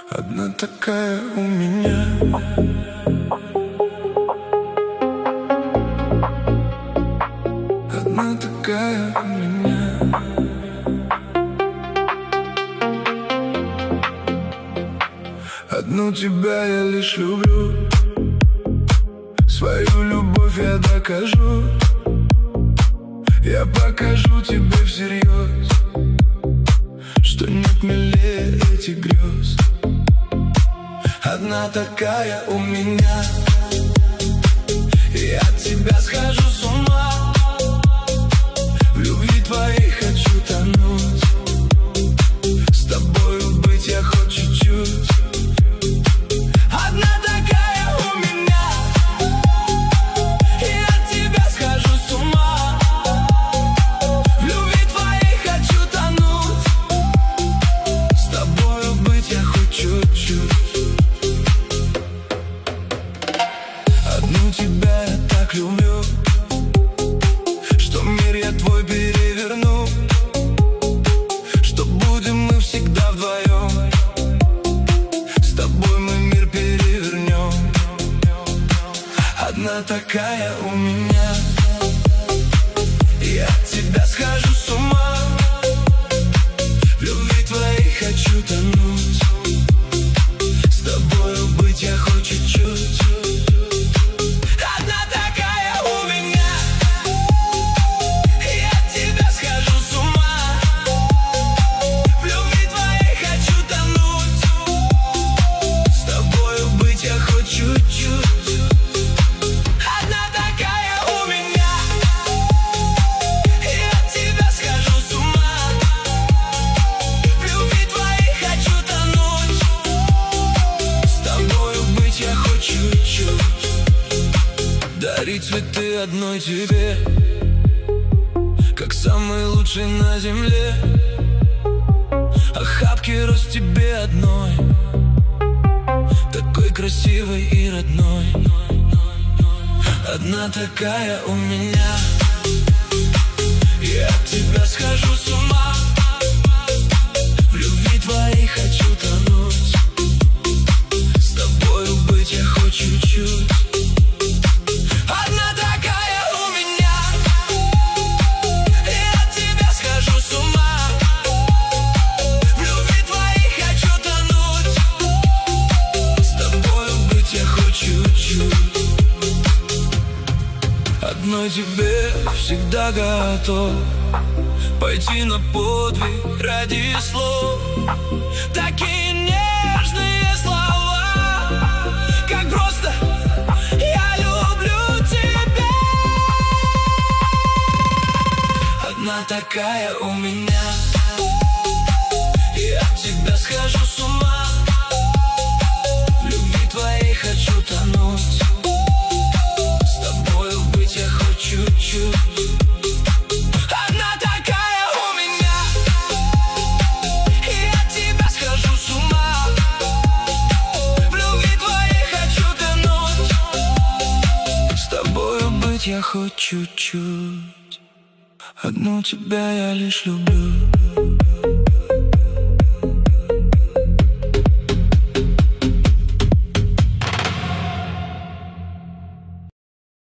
Одна такая у меня. Одна такая у меня. Одну тебя я лишь люблю. Свою любовь я докажу. Я покажу тебе всерьез, что нет милее этих грез. Одна такая у меня. Я от тебя схожу с ума. В любви твоей хочу тонуть. С тобою быть я хоть чуть-чуть. Одна такая у меня. Я от тебя схожу с ума. В любви твоей хочу тонуть. С тобою быть я хоть чуть-чуть. Одну тебя я так люблю, что мир я твой переверну. Что будем мы всегда вдвоем. С тобой мы мир перевернем. Одна такая у меня. Я от тебя схожу с ума. В любви твоей хочу тонуть. С тобою быть я хоть чуть-чуть. Дарить цветы одной тебе, как самый лучший на земле. Охапки роз тебе одной, такой красивой и родной. Одна такая у меня. Я от тебя схожу с ума. В любви твоей хочу тонуть. С тобою быть я хоть чуть-чуть. Одной тебе всегда готов пойти на подвиг ради слов. Такие нежные слова, как просто «я люблю тебя». Одна такая у меня. Я от тебя схожу с ума. В любви твоей хочу тонуть. Чуть-чуть. Одна такая у меня. Я от тебя схожу с ума. В любви твоей хочу тонуть. С тобою быть я хоть чуть-чуть. Одну тебя я лишь люблю.